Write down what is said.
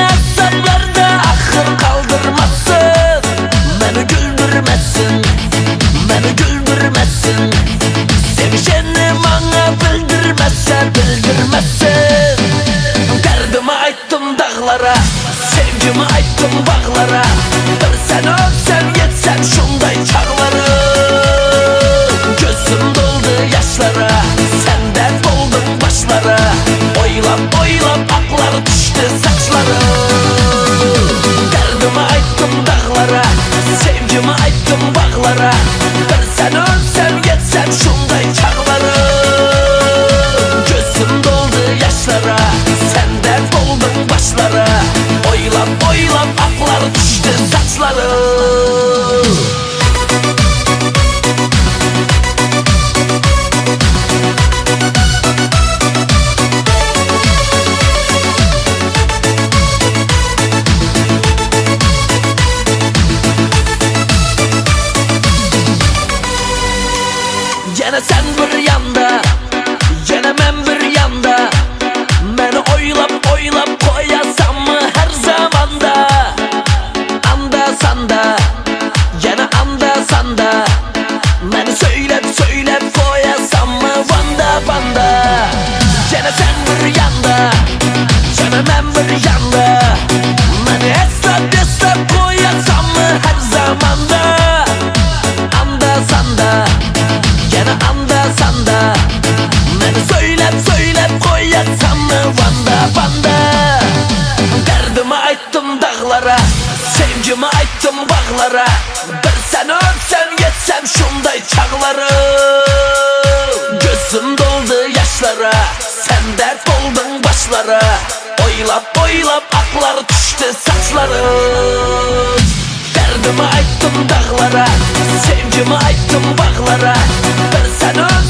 hesaplarda ahır kaldırmazsın. Beni güldürmezsin, beni güldürmezsin. Sevişeni bana bildirmezsin. Derdimi ayttım dağlara, sevgimi ayttım bağlara. Bir sen öpsen yetsen şunday çağları. Gözüm doldu yaşlara, senden doldum başlara. Oylap oylap aklar düştü saçları. Derdimi ayttım dağlara, sevgimi ayttım bağlara. Bir sen öpsen yetsen şunday çağları. Gözüm doldu yaşlara, senden doldum başlara. Oylap oylap aklar düştü saçları. Yine sen bir yanda, yine ben bir yanda. Beni oylap oylap koyasam mı her zamanda? Anda sanda, yine anda sanda. Beni söylep söylep koyasam mı vanda vanda? Yine sen bir yanda, yine ben bir yanda. Beni hesap hesap koyasam mı her zamanda? Anda sanda, yine anda sanda. Beni söylep söylep koyasam mı vanda vanda? Derdimi ayttım dağlara, sevgimi ayttım bağlara. Bir sen öpsen yetsem şunday çağları. Gözüm doldu yaşlara, sen dert oldun başlara. Oylap oylap aklar düştü saçları. Derdimi ayttım dağlara, sevgimi ayttım bağlara. Bir sen öpsen